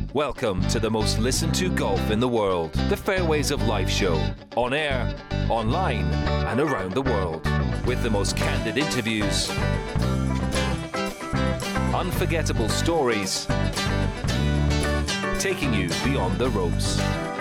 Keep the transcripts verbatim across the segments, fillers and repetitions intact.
Welcome to the most listened to golf in the world, the Fairways of Life show, on air, online, and around the world, with the most candid interviews, unforgettable stories, taking you beyond the ropes.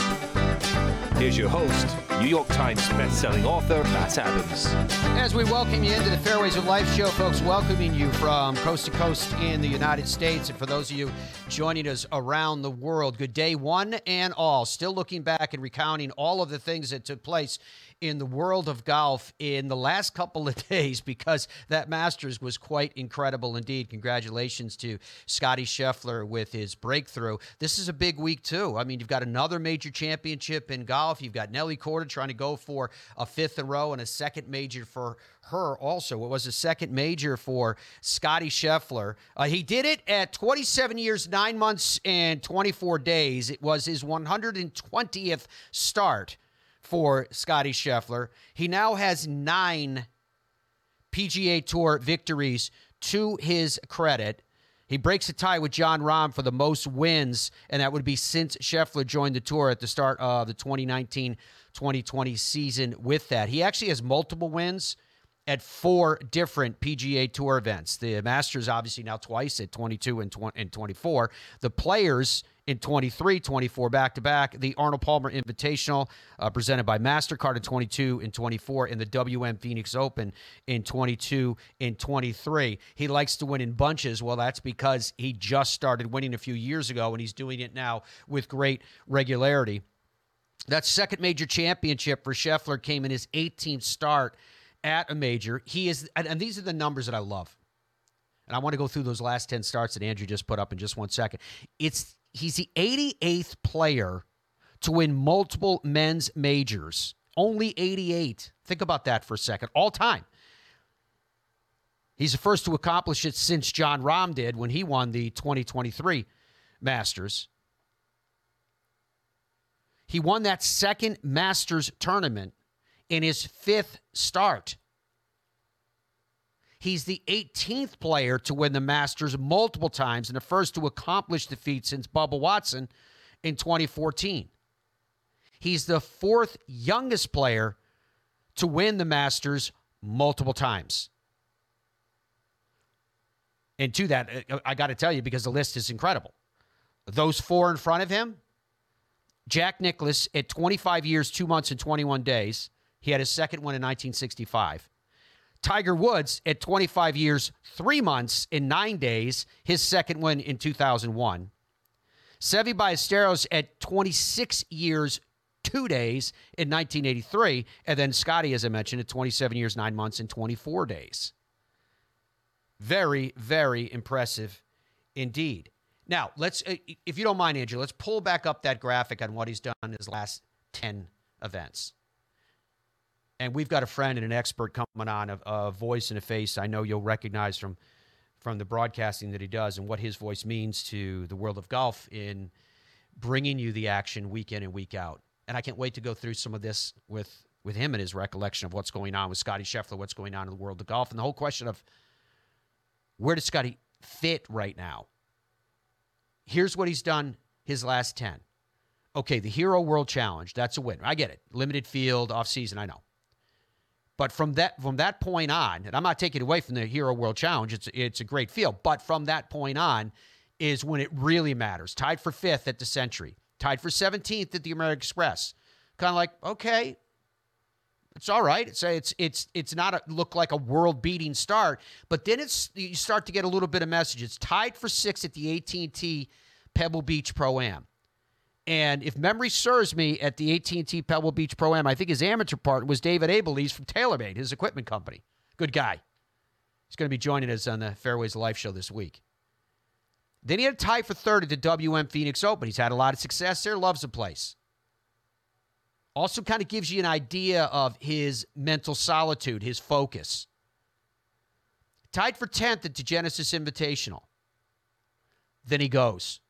Here's your host, New York Times best-selling author, Matt Adams. As we welcome you into the Fairways of Life show, folks, welcoming you from coast to coast in the United States, and for those of you joining us around the world, good day one and all. Still looking back and recounting all of the things that took place in the world of golf in the last couple of days, because that Masters was quite incredible indeed. Congratulations to Scottie Scheffler with his breakthrough. This is a big week, too. I mean, you've got another major championship in golf. You've got Nelly Korda trying to go for a fifth in a row and a second major for her also. It was a second major for Scottie Scheffler. Uh, he did it at twenty-seven years, nine months, and twenty-four days. It was his one hundred twentieth start for Scottie Scheffler. He now has nine P G A Tour victories to his credit. He breaks a tie with Jon Rahm for the most wins, and that would be since Scheffler joined the tour at the start of the twenty nineteen twenty twenty season with that. He actually has multiple wins at four different P G A Tour events. The Masters, obviously, now twice at twenty-two and twenty-four. The Players in twenty-three, twenty-four back-to-back. The Arnold Palmer Invitational, uh, presented by MasterCard in twenty-two and twenty-four, and the W M Phoenix Open in twenty-two and twenty-three. He likes to win in bunches. Well, that's because he just started winning a few years ago, and he's doing it now with great regularity. That second major championship for Scheffler came in his eighteenth start at a major. He is, and, and these are the numbers that I love. And I want to go through those last ten starts that Andrew just put up in just one second. It's He's the eighty-eighth player to win multiple men's majors. Only eighty-eight. Think about that for a second. All time. He's the first to accomplish it since Jon Rahm did when he won the twenty twenty-three Masters. He won that second Masters tournament in his fifth start. He's the eighteenth player to win the Masters multiple times and the first to accomplish the feat since Bubba Watson in twenty fourteen. He's the fourth youngest player to win the Masters multiple times. And to that, I got to tell you, because the list is incredible. Those four in front of him, Jack Nicklaus at twenty-five years, two months, and twenty-one days. He had his second win in nineteen sixty-five. Tiger Woods at twenty-five years, three months, and nine days, his second win in two thousand one. Seve Ballesteros at twenty-six years, two days in nineteen eighty-three. And then Scottie, as I mentioned, at twenty-seven years, nine months, and twenty-four days. Very, very impressive indeed. Now, let's, if you don't mind, Andrew, let's pull back up that graphic on what he's done in his last ten events. And we've got a friend and an expert coming on, a, a voice and a face I know you'll recognize from, from the broadcasting that he does and what his voice means to the world of golf in bringing you the action week in and week out. And I can't wait to go through some of this with, with him and his recollection of what's going on with Scottie Scheffler, what's going on in the world of golf, and the whole question of where does Scottie fit right now? Here's what he's done his last ten. Okay, the Hero World Challenge, that's a win. I get it. Limited field, off-season, I know. But from that from that point on, and I'm not taking away from the Hero World Challenge, it's, it's a great field, but from that point on is when it really matters. Tied for fifth at the Century. Tied for seventeenth at the American Express. Kind of like, okay, it's all right. It's it's it's it's not a look like a world-beating start, but then it's you start to get a little bit of message. It's tied for sixth at the A T and T Pebble Beach Pro-Am. And if memory serves me, at the A T and T Pebble Beach Pro-Am, I think his amateur partner was David Abel. From TaylorMade, his equipment company. Good guy. He's going to be joining us on the Fairways of Life show this week. Then he had a tie for third at the W M Phoenix Open. He's had a lot of success there, loves the place. Also kind of gives you an idea of his mental solitude, his focus. Tied for tenth at the Genesis Invitational. Then he goes.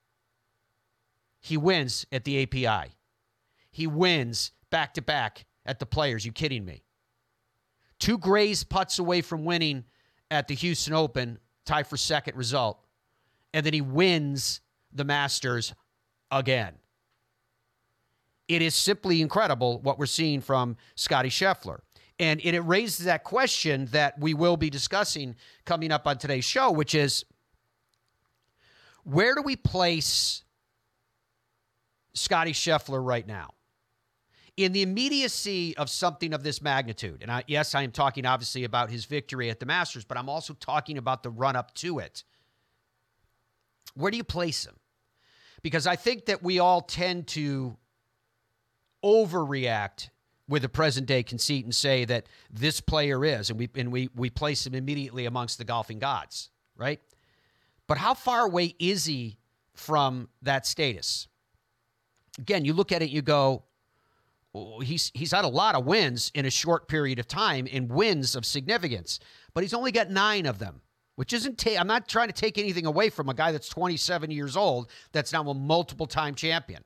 He wins at the A P I. He wins back-to-back at the Players. You kidding me? Two grazed putts away from winning at the Houston Open, tie for second result. And then he wins the Masters again. It is simply incredible what we're seeing from Scottie Scheffler. And it raises that question that we will be discussing coming up on today's show, which is, where do we place Scottie Scheffler right now? In the immediacy of something of this magnitude, and I, yes, I am talking obviously about his victory at the Masters, but I'm also talking about the run-up to it. Where do you place him? Because I think that we all tend to overreact with a present-day conceit and say that this player is, and we and we we place him immediately amongst the golfing gods, right? But how far away is he from that status? Again, you look at it, you go, oh, he's he's had a lot of wins in a short period of time, and wins of significance, but he's only got nine of them, which isn't. Ta- I'm not trying to take anything away from a guy that's twenty-seven years old that's now a multiple-time champion.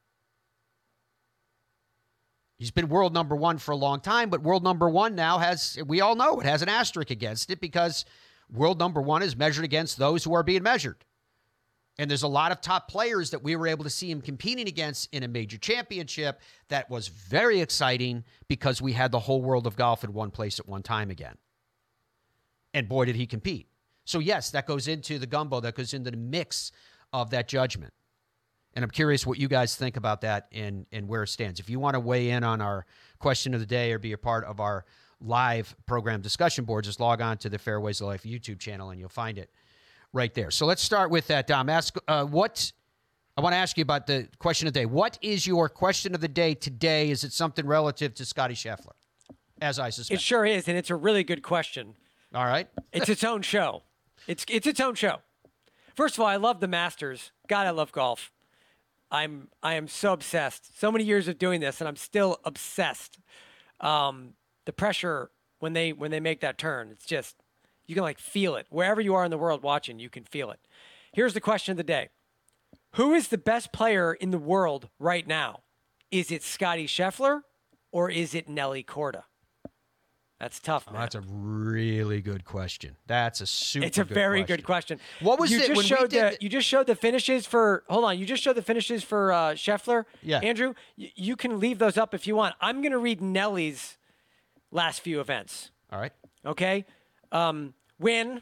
He's been world number one for a long time, but world number one now has, we all know, it has an asterisk against it because world number one is measured against those who are being measured. And there's a lot of top players that we were able to see him competing against in a major championship that was very exciting because we had the whole world of golf in one place at one time again. And boy, did he compete. So yes, that goes into the gumbo, that goes into the mix of that judgment. And I'm curious what you guys think about that and, and where it stands. If you want to weigh in on our question of the day or be a part of our live program discussion board, just log on to the Fairways of Life YouTube channel and you'll find it right there. So let's start with that, Dom. Ask uh, what I want to ask you about the question of the day. What is your question of the day today? Is it something relative to Scottie Scheffler, as I suspect? It sure is, and it's a really good question. All right. It's its own show. It's it's its own show. First of all, I love the Masters. God, I love golf. I'm I am so obsessed. So many years of doing this, and I'm still obsessed. Um, the pressure when they when they make that turn, it's just, you can like feel it. Wherever you are in the world watching, you can feel it. Here's the question of the day. Who is the best player in the world right now? Is it Scottie Scheffler or is it Nelly Korda? That's tough, man. Oh, that's a really good question. That's a super It's a good very question. good question. What was you it just when showed we did the, You just showed the finishes for, hold on, you just showed the finishes for uh, Scheffler. Yeah. Andrew, y- you can leave those up if you want. I'm going to read Nelly's last few events. All right. Okay? Um, win.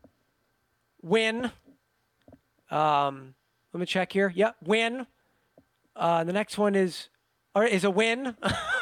Win. Um, let me check here. Yep, win. Uh, the next one is, or is a win.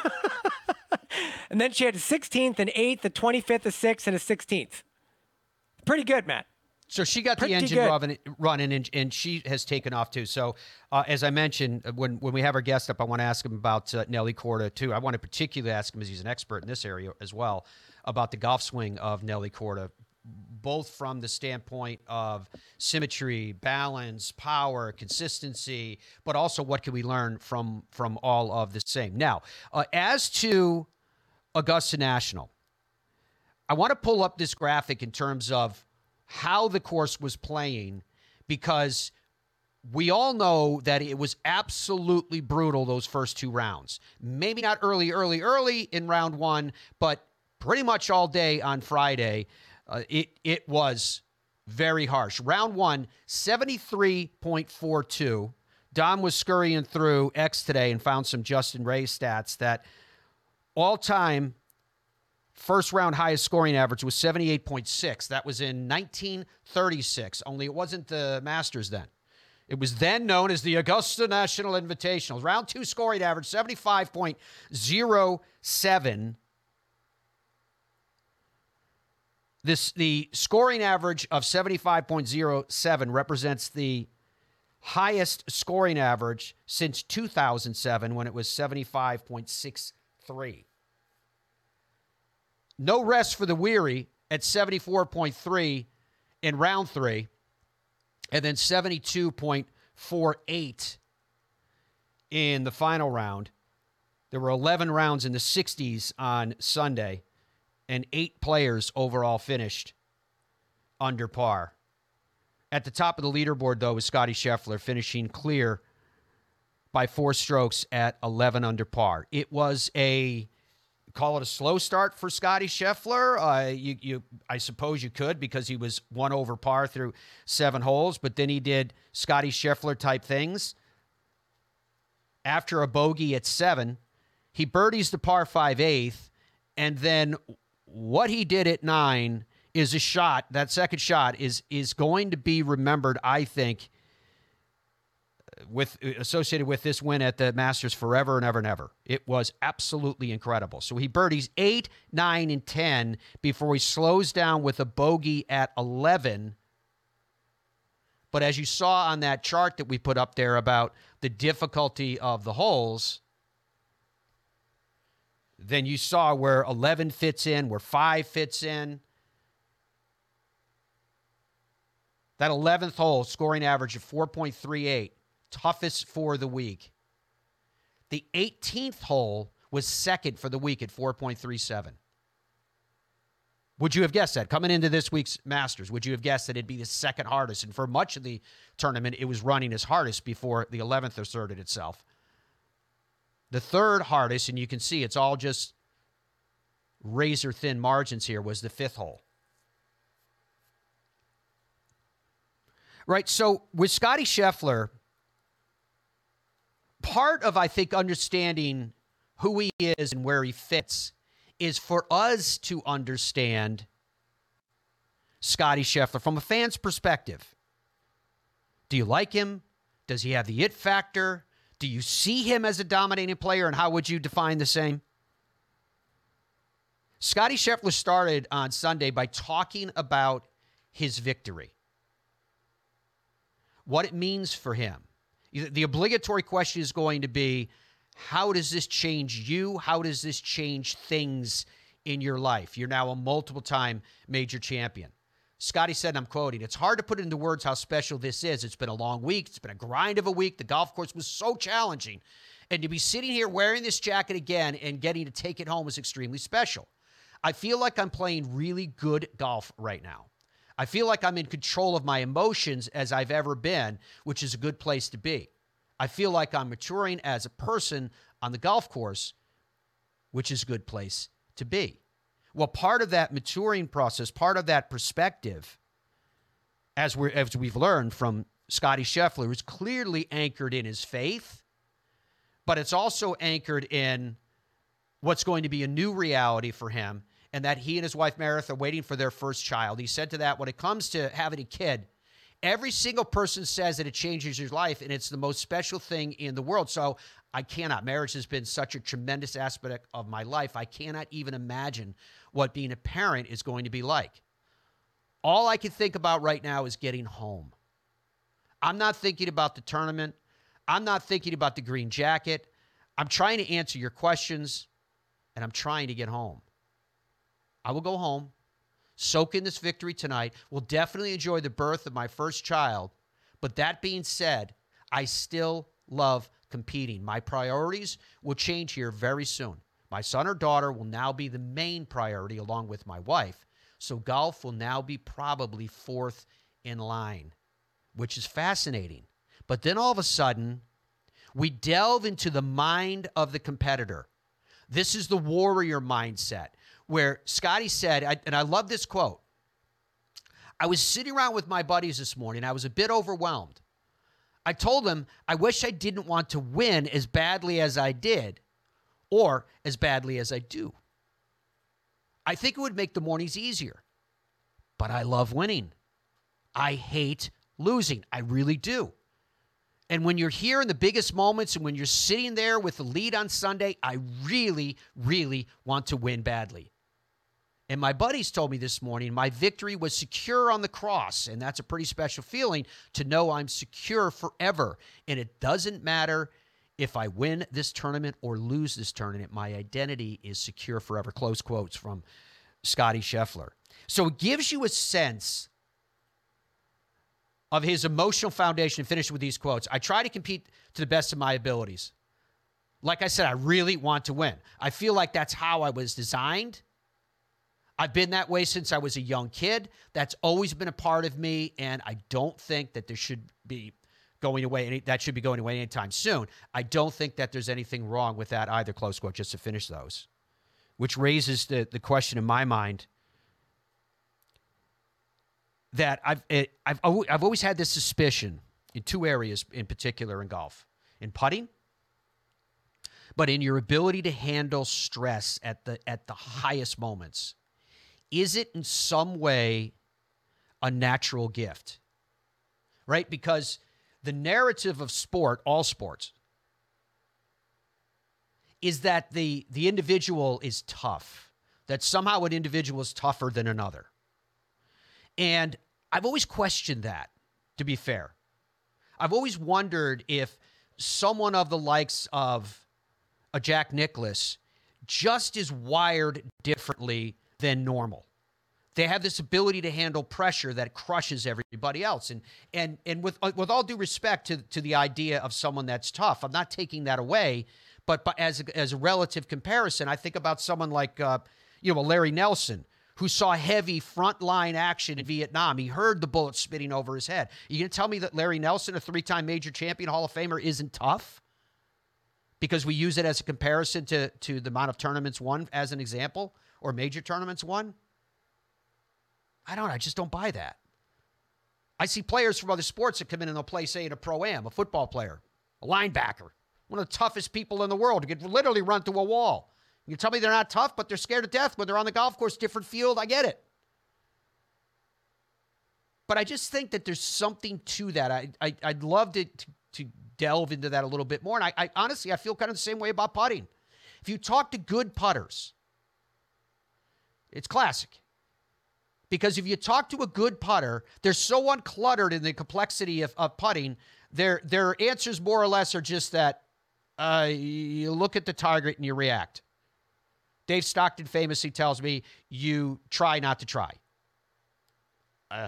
And then she had a sixteenth, an eighth, a twenty-fifth, a sixth, and a sixteenth. Pretty good, Matt. So she got Pretty the engine good. running, running and, and she has taken off too. So uh, as I mentioned, when, when we have our guest up, I want to ask him about uh, Nelly Korda too. I want to particularly ask him, as he's an expert in this area as well, about the golf swing of Nelly Korda, both from the standpoint of symmetry, balance, power, consistency, but also what can we learn from, from all of the same. Now, uh, as to Augusta National, I want to pull up this graphic in terms of how the course was playing, because we all know that it was absolutely brutal those first two rounds. Maybe not early, early, early in round one, but pretty much all day on Friday, uh, it, it was very harsh. Round one, seventy-three point four two. Dom was scurrying through X today and found some Justin Ray stats that all-time first round highest scoring average was seventy-eight point six. That was in nineteen thirty-six, only it wasn't the Masters then. It was then known as the Augusta National Invitational. Round two scoring average, seventy-five point oh seven. This, the scoring average of seventy-five point oh seven represents the highest scoring average since two thousand seven, when it was seventy-five point six three. No rest for the weary at seventy-four point three in round three, and then seventy-two point four eight in the final round. There were eleven rounds in the sixties on Sunday, and eight players overall finished under par. At the top of the leaderboard, though, was Scottie Scheffler, finishing clear by four strokes at eleven under par. It was a, call it a slow start for Scottie Scheffler. Uh, you, you, I suppose you could, because he was one over par through seven holes, but then he did Scottie Scheffler type things after a bogey at seven. He birdies the par five eighth, and then what he did at nine is a shot. That second shot is is going to be remembered, I think, with associated with this win at the Masters forever and ever and ever. It was absolutely incredible. So he birdies eight, nine, and ten before he slows down with a bogey at eleven. But as you saw on that chart that we put up there about the difficulty of the holes, then you saw where eleven fits in, where five fits in. That eleventh hole, scoring average of four point three eight, toughest for the week. The eighteenth hole was second for the week at four point three seven. Would you have guessed that? Coming into this week's Masters, would you have guessed that it'd be the second hardest? And for much of the tournament, it was running as hardest before the eleventh asserted itself. The third hardest, and you can see it's all just razor-thin margins here, was the fifth hole. Right, so with Scottie Scheffler, part of, I think, understanding who he is and where he fits is for us to understand Scottie Scheffler from a fan's perspective. Do you like him? Does he have the it factor? Do you see him as a dominating player, and how would you define the same? Scottie Scheffler started on Sunday by talking about his victory, what it means for him. The obligatory question is going to be, how does this change you? How does this change things in your life? You're now a multiple-time major champion. Scottie said, and I'm quoting, "It's hard to put into words how special this is. It's been a long week. It's been a grind of a week. The golf course was so challenging. And to be sitting here wearing this jacket again and getting to take it home was extremely special. I feel like I'm playing really good golf right now. I feel like I'm in control of my emotions as I've ever been, which is a good place to be. I feel like I'm maturing as a person on the golf course, which is a good place to be." Well, part of that maturing process, part of that perspective, as, we're, as we've learned from Scottie Scheffler, is clearly anchored in his faith, but it's also anchored in what's going to be a new reality for him, and that he and his wife Meredith are waiting for their first child. He said to that, when it comes to having a kid, every single person says that it changes your life, and it's the most special thing in the world. So I cannot. Marriage has been such a tremendous aspect of my life. I cannot even imagine what being a parent is going to be like. All I can think about right now is getting home. I'm not thinking about the tournament. I'm not thinking about the green jacket. I'm trying to answer your questions, and I'm trying to get home. I will go home, soak in this victory tonight. Will definitely enjoy the birth of my first child. But that being said, I still love competing. My priorities will change here very soon. My son or daughter will now be the main priority along with my wife. So golf will now be probably fourth in line, which is fascinating. But then all of a sudden, we delve into the mind of the competitor. This is the warrior mindset, where Scottie said, and I love this quote, "I was sitting around with my buddies this morning. I was a bit overwhelmed. I told them I wish I didn't want to win as badly as I did or as badly as I do. I think it would make the mornings easier. But I love winning. I hate losing. I really do. And when you're here in the biggest moments and when you're sitting there with the lead on Sunday, I really, really want to win badly. And my buddies told me this morning my victory was secure on the cross, and that's a pretty special feeling to know I'm secure forever. And it doesn't matter if I win this tournament or lose this tournament, my identity is secure forever." Close quotes from Scottie Scheffler. So it gives you a sense of his emotional foundation. Finish with these quotes. "I try to compete to the best of my abilities. Like I said, I really want to win. I feel like that's how I was designed. I've been that way since I was a young kid. That's always been a part of me, and I don't think that there should be going away. Any, that should be going away anytime soon. I don't think that there's anything wrong with that either." Close quote, just to finish those. Which raises the, the question in my mind that I've it, I've I've always had this suspicion in two areas in particular in golf: in putting but in your ability to handle stress at the at the highest moments. Is it in some way a natural gift? Right? Because the narrative of sport, all sports, is that the, the individual is tough, that somehow an individual is tougher than another. And I've always questioned that, to be fair. I've always wondered if someone of the likes of a Jack Nicklaus just is wired differently than normal. They have this ability to handle pressure that crushes everybody else. And and and with with all due respect to, to the idea of someone that's tough, I'm not taking that away. But, but as, a, as a relative comparison, I think about someone like, uh, you know, Larry Nelson, who saw heavy frontline action in Vietnam. He heard the bullets spitting over his head. You going to tell me that Larry Nelson, a three-time major champion Hall of Famer, isn't tough? Because we use it as a comparison to, to the amount of tournaments won as an example, or major tournaments won? I don't I just don't buy that. I see players from other sports that come in and they'll play, say, in a pro-am, a football player, a linebacker, one of the toughest people in the world who could literally run through a wall. You tell me they're not tough, but they're scared to death when they're on the golf course, different field. I get it. But I just think that there's something to that. I, I, I'd love to, to, to delve into that a little bit more. And I, I honestly, I feel kind of the same way about putting. If you talk to good putters, it's classic. Because if you talk to a good putter, they're so uncluttered in the complexity of, of putting, their, their answers more or less are just that uh, you look at the target and you react. Dave Stockton famously tells me, you try not to try. Uh,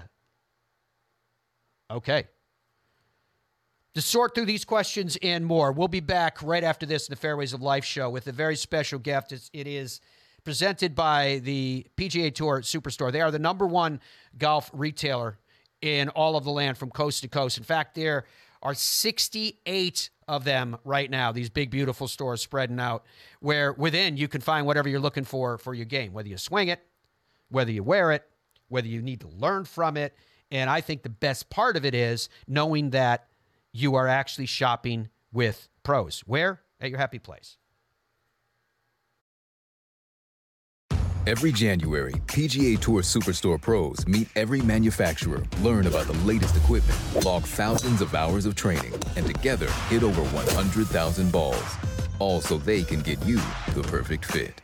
okay. To sort through these questions and more, we'll be back right after this in the Fairways of Life show with a very special guest. It's, it is presented by the P G A Tour Superstore. They are the number one golf retailer in all of the land from coast to coast. In fact, there are sixty-eight of them right now, these big, beautiful stores spreading out, where within you can find whatever you're looking for for your game, whether you swing it, whether you wear it, whether you need to learn from it. And I think the best part of it is knowing that you are actually shopping with pros. Where? At your happy place. Every January, P G A Tour Superstore pros meet every manufacturer, learn about the latest equipment, log thousands of hours of training, and together hit over one hundred thousand balls. All so they can get you the perfect fit.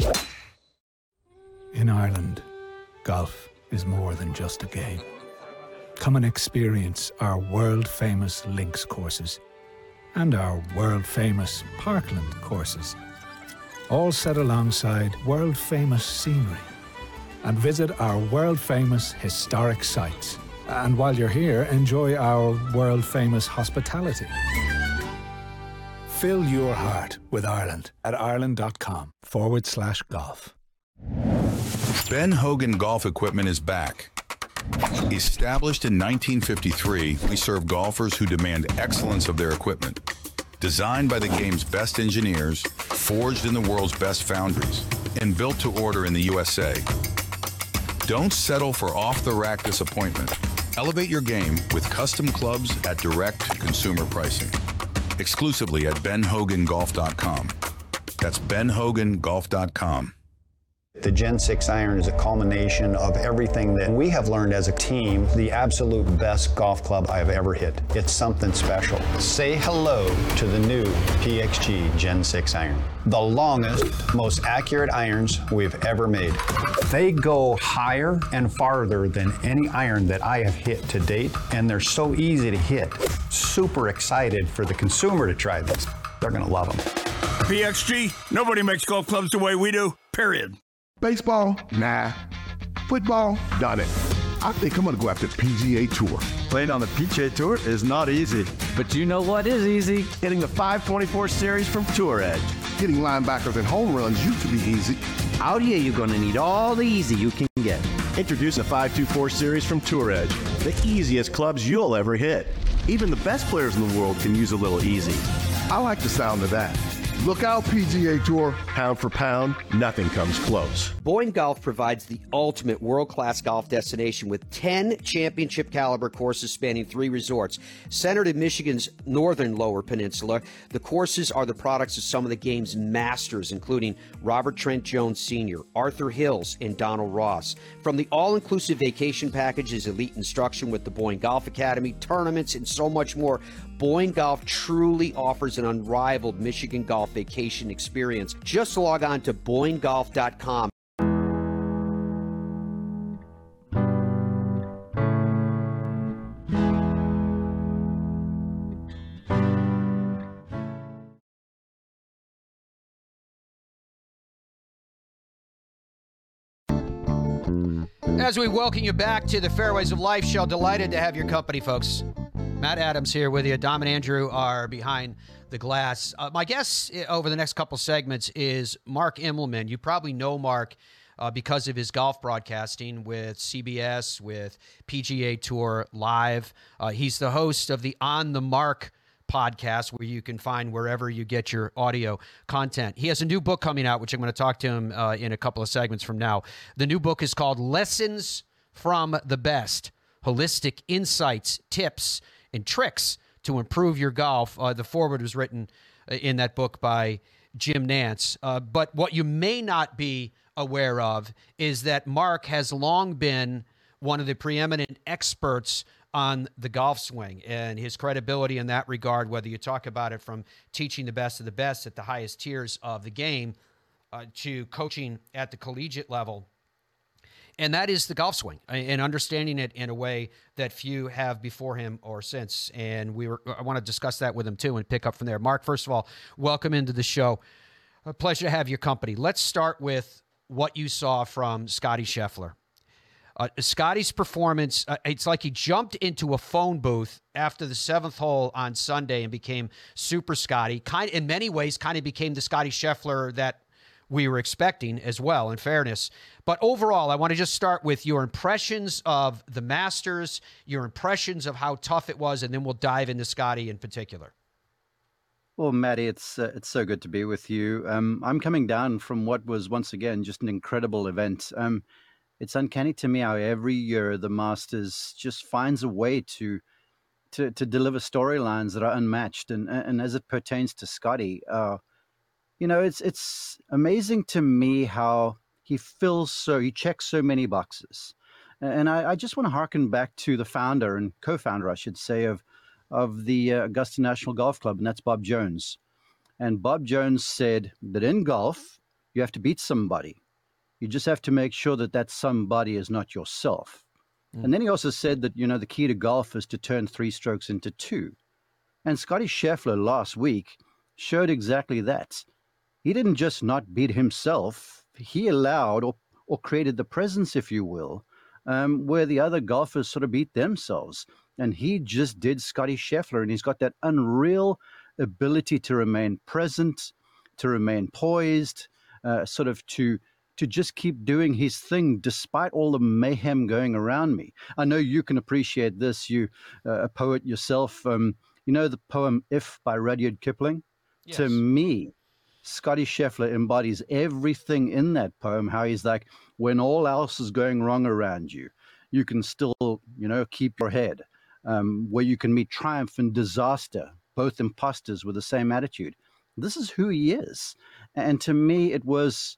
In Ireland, golf is more than just a game. Come and experience our world-famous links courses and our world-famous Parkland courses, all set alongside world-famous scenery. And visit our world-famous historic sites. And while you're here, enjoy our world-famous hospitality. Fill your heart with Ireland at ireland.com forward slash golf. Ben Hogan Golf Equipment is back. Established in nineteen fifty-three, we serve golfers who demand excellence of their equipment. Designed by the game's best engineers, forged in the world's best foundries, and built to order in the U S A. Don't settle for off-the-rack disappointment. Elevate your game with custom clubs at direct consumer pricing. Exclusively at ben hogan golf dot com. That's ben hogan golf dot com. The Gen six iron is a culmination of everything that we have learned as a team, the absolute best golf club I have ever hit. It's something special. Say hello to the new P X G Gen six iron. The longest, most accurate irons we've ever made. They go higher and farther than any iron that I have hit to date, and they're so easy to hit. Super excited for the consumer to try this. They're gonna love them. P X G, nobody makes golf clubs the way we do, period. Baseball? Nah. Football? Done it. I think I'm going to go after P G A Tour. Playing on the P G A Tour is not easy. But you know what is easy? Hitting the five twenty-four series from Tour Edge. Hitting linebackers and home runs used to be easy. Out here, you're going to need all the easy you can get. Introducing the five twenty-four series from Tour Edge. The easiest clubs you'll ever hit. Even the best players in the world can use a little easy. I like the sound of that. Look out, P G A Tour. Pound for pound, nothing comes close. Boyne Golf provides the ultimate world-class golf destination with ten championship-caliber courses spanning three resorts. Centered in Michigan's northern Lower Peninsula, the courses are the products of some of the game's masters, including Robert Trent Jones Senior, Arthur Hills, and Donald Ross. From the all-inclusive vacation packages, elite instruction with the Boyne Golf Academy, tournaments, and so much more, Boyne Golf truly offers an unrivaled Michigan golf vacation experience. Just log on to boyne golf dot com. As we welcome you back to the Fairways of Life show, delighted to have your company, folks. Matt Adams here with you. Dom and Andrew are behind the glass. Uh, my guest over the next couple segments is Mark Immelman. You probably know Mark uh, because of his golf broadcasting with C B S, with P G A Tour Live. Uh, he's the host of the On the Mark podcast, where you can find wherever you get your audio content. He has a new book coming out, which I'm going to talk to him uh, in a couple of segments from now. The new book is called Lessons from the Best: Holistic Insights, Tips, and Tricks to Improve Your Golf. Uh, the foreword was written in that book by Jim Nantz. Uh, but what you may not be aware of is that Mark has long been one of the preeminent experts on the golf swing, and his credibility in that regard, whether you talk about it from teaching the best of the best at the highest tiers of the game uh, to coaching at the collegiate level. And that is the golf swing, and understanding it in a way that few have before him or since. And we were, I want to discuss that with him too and pick up from there. Mark, first of all, welcome into the show. A pleasure to have your company. Let's start with what you saw from Scottie Scheffler. Uh, Scottie's performance, uh, it's like he jumped into a phone booth after the seventh hole on Sunday and became Super Scottie. Kind, in many ways, kind of became the Scottie Scheffler that we were expecting as well, in fairness. But overall, I want to just start with your impressions of the Masters, your impressions of how tough it was, and then we'll dive into Scottie in particular. Well, Matty, it's uh, it's so good to be with you. Um, I'm coming down from what was, once again, just an incredible event. Um, it's uncanny to me how every year the Masters just finds a way to to, to deliver storylines that are unmatched. And, and as it pertains to Scottie, uh, you know, it's it's amazing to me how he fills so, he checks so many boxes. And I, I just want to harken back to the founder and co-founder, I should say, of of the uh, Augusta National Golf Club, and that's Bob Jones. And Bob Jones said that in golf, you have to beat somebody. You just have to make sure that that somebody is not yourself. Mm. And then he also said that, you know, the key to golf is to turn three strokes into two. And Scottie Scheffler last week showed exactly that. He didn't just not beat himself. He allowed or, or created the presence, if you will, um, where the other golfers sort of beat themselves. And he just did Scottie Scheffler, and he's got that unreal ability to remain present, to remain poised, uh, sort of to to just keep doing his thing despite all the mayhem going around me. I know you can appreciate this, you uh, a poet yourself. Um, you know the poem If by Rudyard Kipling? Yes. To me, Scottie Scheffler embodies everything in that poem, how he's like, when all else is going wrong around you, you can still, you know, keep your head. Um, where you can meet triumph and disaster, both imposters with the same attitude. This is who he is. And to me, it was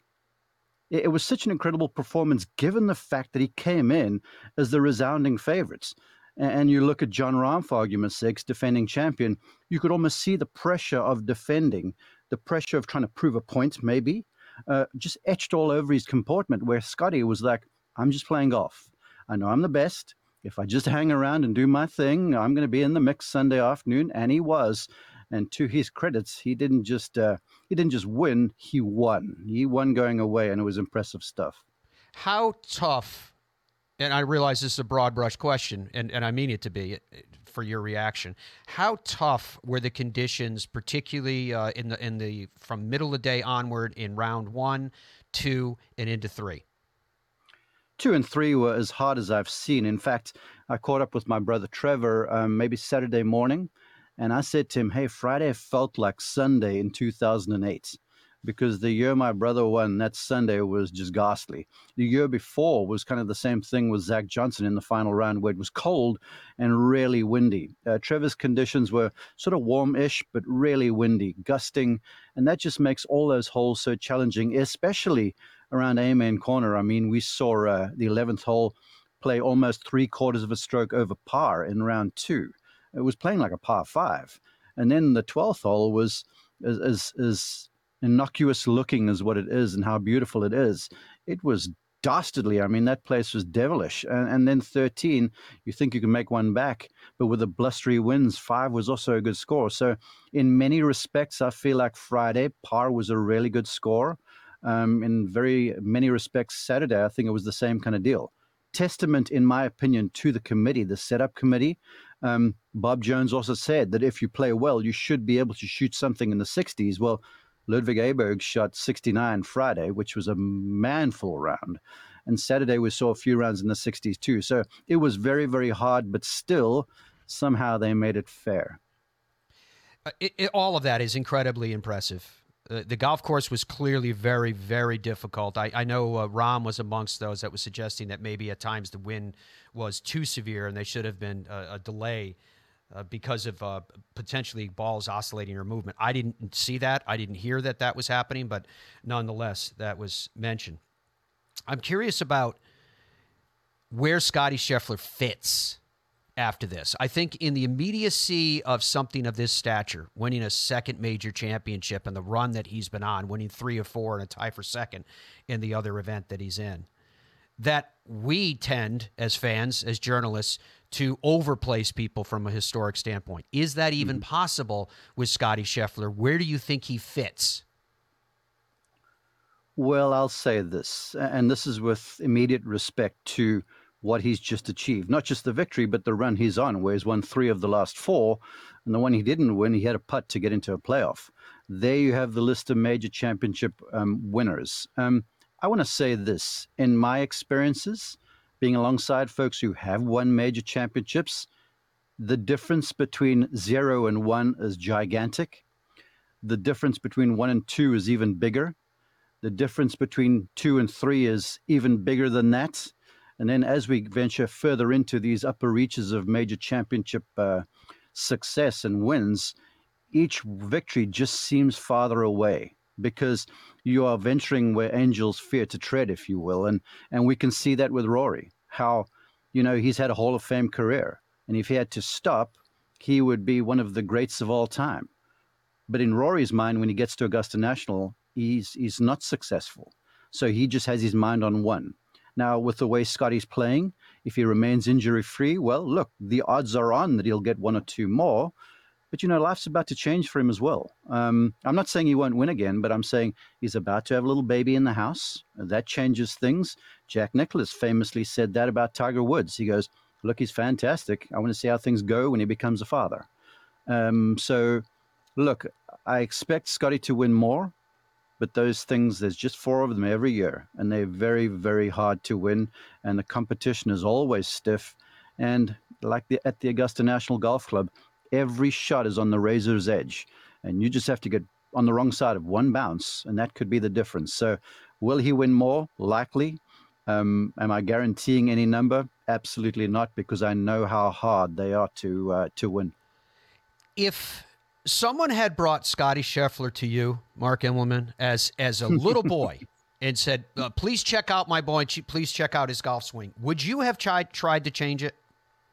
it was such an incredible performance, given the fact that he came in as the resounding favorites. And you look at Jon Rahm, for argument's sake, defending champion, you could almost see the pressure of defending, the pressure of trying to prove a point, maybe, uh, just etched all over his comportment, where Scottie was like, I'm just playing golf. I know I'm the best. If I just hang around and do my thing, I'm going to be in the mix Sunday afternoon. And he was. And to his credits, he didn't just uh, he didn't just win, he won. He won going away, and it was impressive stuff. How tough, and I realize this is a broad brush question, and, and I mean it to be for your reaction. How tough were the conditions, particularly uh, in the in the from middle of the day onward in round one, two, and into three? Two and three were as hard as I've seen. In fact, I caught up with my brother Trevor um, maybe Saturday morning, And I said to him, hey, Friday felt like Sunday in two thousand eight, because the year my brother won, that Sunday was just ghastly. The year before was kind of the same thing with Zach Johnson in the final round, where it was cold and really windy. Uh, Trevor's conditions were sort of warm-ish, but really windy, gusting, and that just makes all those holes so challenging, especially around Amen Corner. I mean, we saw uh, the eleventh hole play almost three quarters of a stroke over par in round two. It was playing like a par five. And then the twelfth hole was as, as, as innocuous looking as what it is and how beautiful it is. It was dastardly. I mean, that place was devilish. And, and then thirteen, you think you can make one back, but with the blustery winds, five was also a good score. So in many respects, I feel like Friday, par was a really good score. Um, in very many respects, Saturday, I think it was the same kind of deal. Testament, in my opinion, to the committee, the setup committee. Um, Bob Jones also said that if you play well, you should be able to shoot something in the sixties. Well, Ludwig Aberg shot sixty-nine Friday, which was a manful round. And Saturday we saw a few rounds in the sixties too. So it was very, very hard, but still, somehow they made it fair. Uh, it, it, all of that is incredibly impressive. Uh, the golf course was clearly very, very difficult. I, I know uh, Rahm was amongst those that was suggesting that maybe at times the wind was too severe and they should have been a, a delay uh, because of uh, potentially balls oscillating or movement. I didn't see that. I didn't hear that that was happening, but nonetheless, that was mentioned. I'm curious about where Scottie Scheffler fits after this. I think in the immediacy of something of this stature, winning a second major championship and the run that he's been on, winning three or four and a tie for second in the other event that he's in, that we tend as fans, as journalists, to overplace people from a historic standpoint. Is that even mm-hmm. possible with Scottie Scheffler? Where do you think he fits? Well, I'll say this, and this is with immediate respect to what he's just achieved. Not just the victory, but the run he's on, where he's won three of the last four, and the one he didn't win, he had a putt to get into a playoff. There you have the list of major championship um, winners. Um, I want to say this. In my experiences, being alongside folks who have won major championships, the difference between zero and one is gigantic. The difference between one and two is even bigger. The difference between two and three is even bigger than that. And then as we venture further into these upper reaches of major championship uh, success and wins, each victory just seems farther away because you are venturing where angels fear to tread, if you will. And and we can see that with Rory, how, you know, he's had a Hall of Fame career. And if he had to stop, he would be one of the greats of all time. But in Rory's mind, when he gets to Augusta National, he's he's not successful. So he just has his mind on one. Now, with the way Scottie's playing, if he remains injury-free, well, look, the odds are on that he'll get one or two more. But, you know, life's about to change for him as well. Um, I'm not saying he won't win again, but I'm saying he's about to have a little baby in the house. That changes things. Jack Nicklaus famously said that about Tiger Woods. He goes, look, he's fantastic. I want to see how things go when he becomes a father. Um, so, look, I expect Scottie to win more. But those things, there's just four of them every year, and they're very, very hard to win, and the competition is always stiff. And like the, at the Augusta National Golf Club, every shot is on the razor's edge, and you just have to get on the wrong side of one bounce, and that could be the difference. So will he win more? Likely. Um, am I guaranteeing any number? Absolutely not, because I know how hard they are to uh, to win. If someone had brought Scottie Scheffler to you, Mark Immelman, as as a little boy and said, uh, please check out my boy, please check out his golf swing, would you have tried, tried to change it?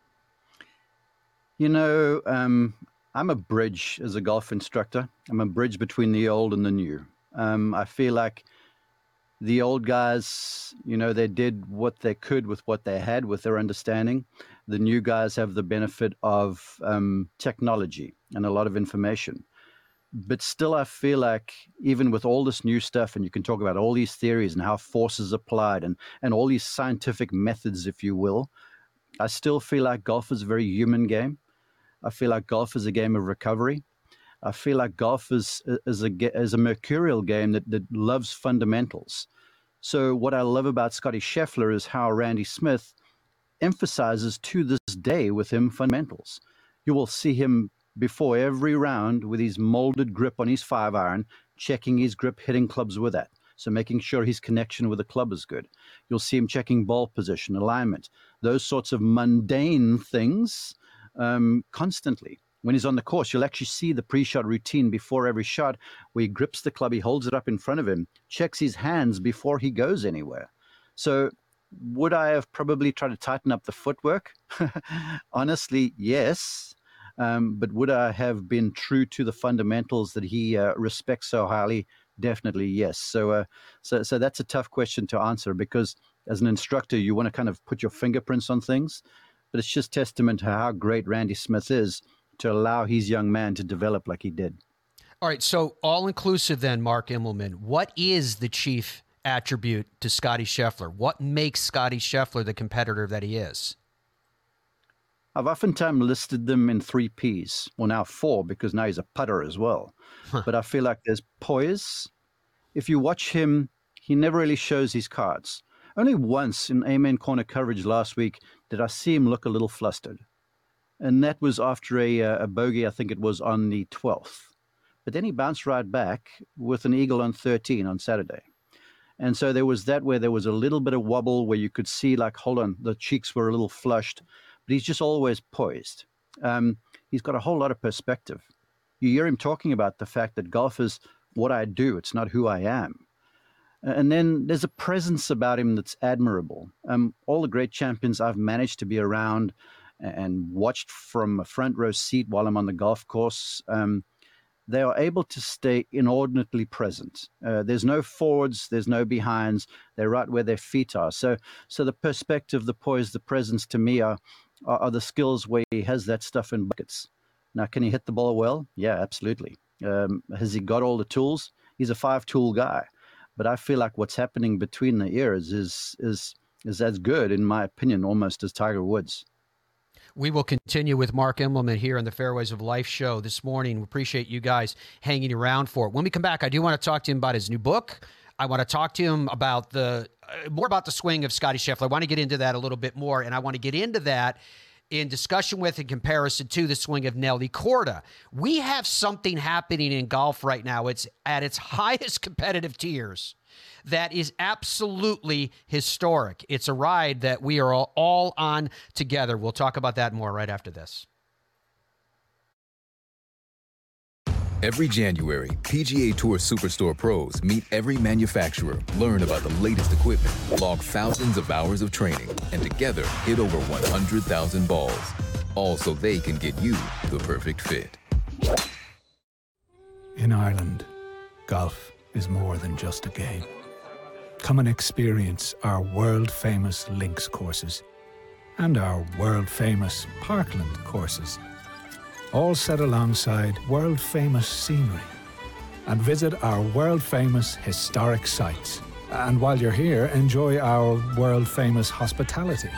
You know, um, I'm a bridge as a golf instructor. I'm a bridge between the old and the new. Um, I feel like the old guys, you know, they did what they could with what they had, with their understanding. The new guys have the benefit of um, technology and a lot of information. But still, I feel like even with all this new stuff, and you can talk about all these theories and how force is applied and, and all these scientific methods, if you will, I still feel like golf is a very human game. I feel like golf is a game of recovery. I feel like golf is, is, a, is a mercurial game that, that loves fundamentals. So what I love about Scottie Scheffler is how Randy Smith emphasizes to this day with him fundamentals. You will see him before every round with his molded grip on his five iron, checking his grip, hitting clubs with that. So making sure his connection with the club is good. You'll see him checking ball position, alignment, those sorts of mundane things um, constantly. When he's on the course, you'll actually see the pre-shot routine before every shot where he grips the club, he holds it up in front of him, checks his hands before he goes anywhere. So would I have probably tried to tighten up the footwork? Honestly, yes. Um, but would I have been true to the fundamentals that he uh, respects so highly? Definitely, yes. So, uh, so, so that's a tough question to answer because as an instructor, you want to kind of put your fingerprints on things. But it's just testament to how great Randy Smith is to allow his young man to develop like he did. All right, so all-inclusive then, Mark Immelman. What is the chief attribute to Scottie Scheffler? What makes Scottie Scheffler the competitor that he is? I've oftentimes listed them in three Ps. Well, now four, because now he's a putter as well. Huh. But I feel like there's poise. If you watch him, he never really shows his cards. Only once in Amen Corner coverage last week did I see him look a little flustered. And that was after a, a bogey, I think it was on the twelfth. But then he bounced right back with an eagle on thirteen on Saturday. And so there was that where there was a little bit of wobble where you could see like, hold on, the cheeks were a little flushed. But he's just always poised. Um, he's got a whole lot of perspective. You hear him talking about the fact that golf is what I do. It's not who I am. And then there's a presence about him that's admirable. Um, all the great champions I've managed to be around and watched from a front row seat while I'm on the golf course, um, they are able to stay inordinately present. Uh, there's no forwards, there's no behinds. They're right where their feet are. So, so the perspective, the poise, the presence to me are, are, are the skills where he has that stuff in buckets. Now, can he hit the ball well? Yeah, absolutely. Um, has he got all the tools? He's a five-tool guy. But I feel like what's happening between the ears is is is as good, in my opinion, almost as Tiger Woods. We will continue with Mark Immelman here on the Fairways of Life show this morning. We appreciate you guys hanging around for it. When we come back, I do want to talk to him about his new book. I want to talk to him about the uh, more about the swing of Scottie Scheffler. I want to get into that a little bit more, and I want to get into that in discussion with, in comparison to, the swing of Nelly Korda. We have something happening in golf right now. It's at its highest competitive tiers. That is absolutely historic. It's a ride that we are all on together. We'll talk about that more right after this. Every January, P G A Tour Superstore pros meet every manufacturer, learn about the latest equipment, log thousands of hours of training, and together hit over one hundred thousand balls. All so they can get you the perfect fit. In Ireland, golf is more than just a game. Come and experience our world-famous links courses and our world-famous Parkland courses, all set alongside world-famous scenery. And visit our world-famous historic sites. And while you're here, enjoy our world-famous hospitality.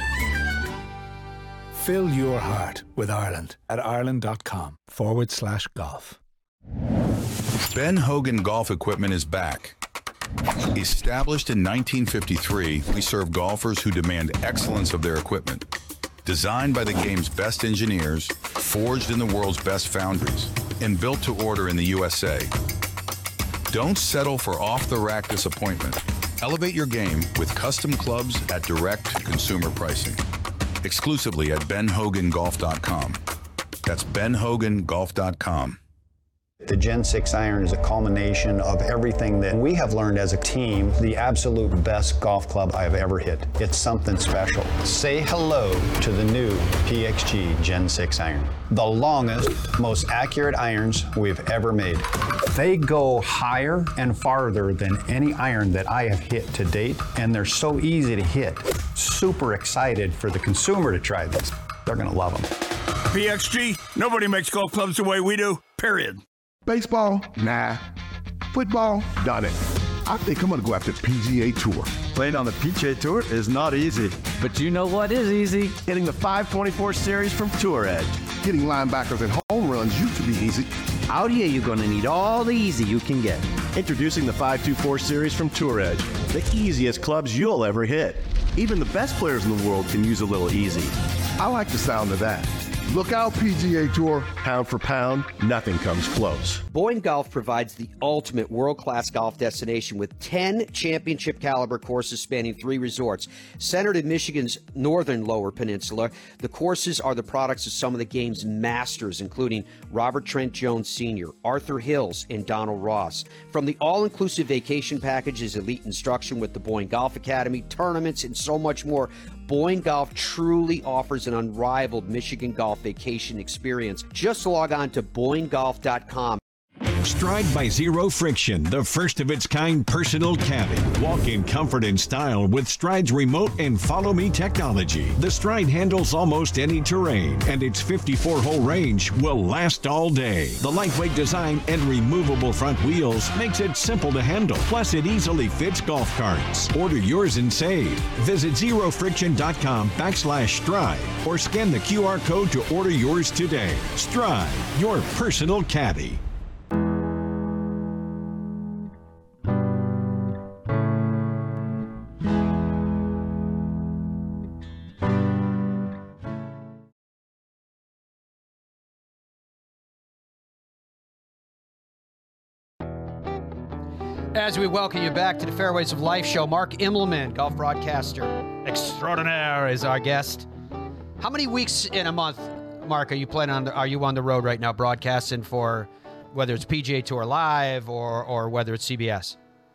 Fill your heart with Ireland at ireland.com forward slash golf. Ben Hogan Golf Equipment is back. Established in nineteen fifty-three, we serve golfers who demand excellence of their equipment. Designed by the game's best engineers, forged in the world's best foundries, and built to order in the U S A. Don't settle for off-the-rack disappointment. Elevate your game with custom clubs at direct consumer pricing. Exclusively at ben hogan golf dot com. That's ben hogan golf dot com. The Gen six iron is a culmination of everything that we have learned as a team, the absolute best golf club I've ever hit. It's something special. Say hello to the new P X G Gen six iron. The longest, most accurate irons we've ever made. They go higher and farther than any iron that I have hit to date, and they're so easy to hit. Super excited for the consumer to try this. They're gonna love them. P X G, nobody makes golf clubs the way we do, period. Baseball? Nah. Football? Done it. I think I'm going to go after P G A Tour. Playing on the P G A Tour is not easy. But you know what is easy? Hitting the five twenty-four series from Tour Edge. Hitting linebackers and home runs used to be easy. Out here, you're going to need all the easy you can get. Introducing the five twenty-four series from Tour Edge. The easiest clubs you'll ever hit. Even the best players in the world can use a little easy. I like the sound of that. Look out, P G A Tour. Pound for pound, nothing comes close. Boyne Golf provides the ultimate world-class golf destination with ten championship-caliber courses spanning three resorts. Centered in Michigan's northern Lower Peninsula, the courses are the products of some of the game's masters, including Robert Trent Jones Senior, Arthur Hills, and Donald Ross. From the all-inclusive vacation packages, elite instruction with the Boyne Golf Academy, tournaments, and so much more, Boyne Golf truly offers an unrivaled Michigan golf vacation experience. Just log on to boyne golf dot com. Stride by Zero Friction, the first of its kind personal caddy. Walk in comfort and style with Stride's remote and follow me technology. The Stride handles almost any terrain, and its fifty-four hole range will last all day. The lightweight design and removable front wheels makes it simple to handle. Plus, it easily fits golf carts. Order yours and save. Visit zero friction dot com backslash Stride or scan the Q R code to order yours today. Stride, your personal caddy. As we welcome you back to the Fairways of Life show, Mark Immelman, golf broadcaster extraordinaire, is our guest. How many weeks in a month, Mark, are you planning on? The, are you on the road right now, broadcasting for whether it's P G A Tour Live or or whether it's C B S?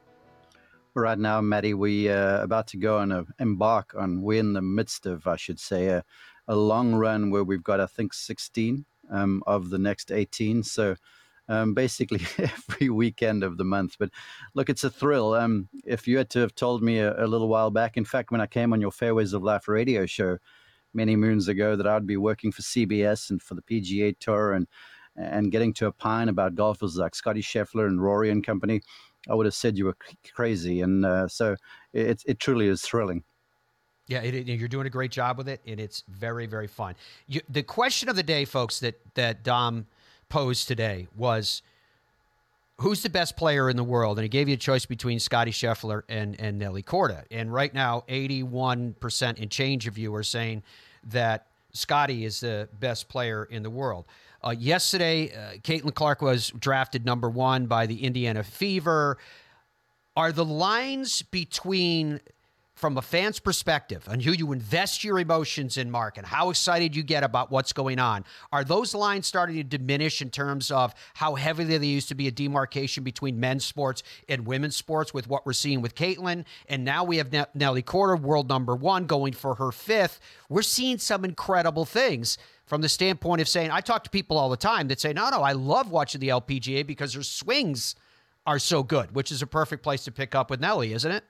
Right now, Matty, we uh, about to go on a embark on. We're in the midst of, I should say, a, a long run where we've got, I think, sixteen um, of the next eighteen. So. Um, basically every weekend of the month. But look, it's a thrill. Um, if you had to have told me a, a little while back, in fact, when I came on your Fairways of Life radio show many moons ago, that I'd be working for C B S and for the P G A Tour and and getting to opine about golfers like Scotty Scheffler and Rory and company, I would have said you were crazy. And uh, so it, it truly is thrilling. Yeah, it, it, you're doing a great job with it, and it's very, very fun. You, the question of the day, folks, that that Dom posed today was, who's the best player in the world? And he gave you a choice between Scotty Scheffler and, and Nelly Korda. And right now, eighty-one percent and change of you are saying that Scotty is the best player in the world. Uh, yesterday, uh, Caitlin Clark was drafted number one by the Indiana Fever. Are the lines between, from a fan's perspective, and who you invest your emotions in, Mark, and how excited you get about what's going on, are those lines starting to diminish in terms of how heavily they used to be a demarcation between men's sports and women's sports with what we're seeing with Caitlin? And now we have ne- Nelly Korda, world number one, going for her fifth. We're seeing some incredible things from the standpoint of saying, I talk to people all the time that say, no, no, I love watching the L P G A because her swings are so good, which is a perfect place to pick up with Nelly, isn't it?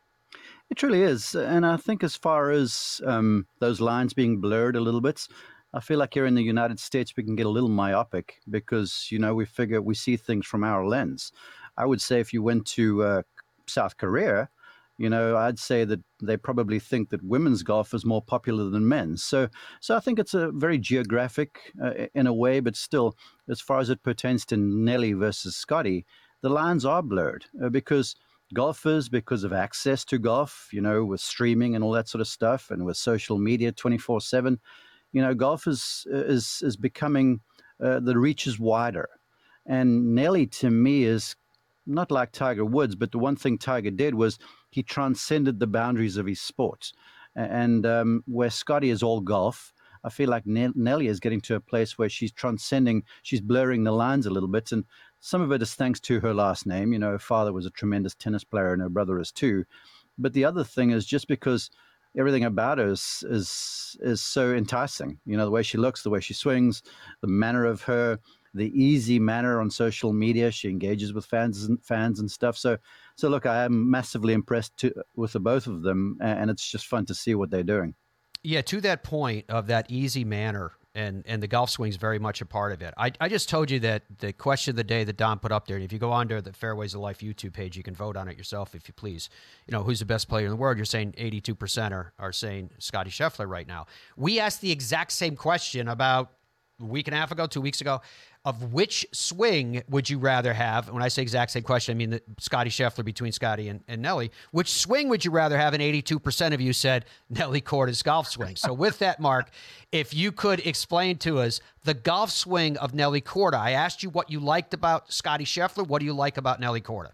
It truly is. And I think as far as um, those lines being blurred a little bit, I feel like here in the United States, we can get a little myopic because, you know, we figure we see things from our lens. I would say if you went to uh, South Korea, you know, I'd say that they probably think that women's golf is more popular than men's. So so I think it's a very geographic uh, in a way, but still, as far as it pertains to Nelly versus Scotty, the lines are blurred uh, because golfers, because of access to golf, you know, with streaming and all that sort of stuff, and with social media twenty-four seven, you know, golf is is, is becoming, uh, the reach is wider. And Nelly, to me, is not like Tiger Woods, but the one thing Tiger did was he transcended the boundaries of his sport. And um, where Scotty is all golf, I feel like Nelly is getting to a place where she's transcending, she's blurring the lines a little bit. And some of it is thanks to her last name. You know, her father was a tremendous tennis player and her brother is too. But the other thing is just because everything about her is, is, is so enticing. You know, the way she looks, the way she swings, the manner of her, the easy manner on social media. She engages with fans and fans and stuff. So, so look, I am massively impressed to, with the both of them. And it's just fun to see what they're doing. Yeah, to that point of that easy manner, and, and the golf swing is very much a part of it. I, I just told you that the question of the day that Don put up there, and if you go on to the Fairways of Life YouTube page, you can vote on it yourself if you please. You know, who's the best player in the world? You're saying eighty-two percent are, are saying Scotty Scheffler right now. We asked the exact same question about a week and a half ago, two weeks ago, of which swing would you rather have? When I say exact same question, I mean the Scotty Scheffler between Scotty and, and Nelly. Which swing would you rather have? And eighty-two percent of you said Nelly Korda's golf swing. So with that, Mark, if you could explain to us the golf swing of Nelly Korda. I asked you what you liked about Scotty Scheffler. What do you like about Nelly Korda?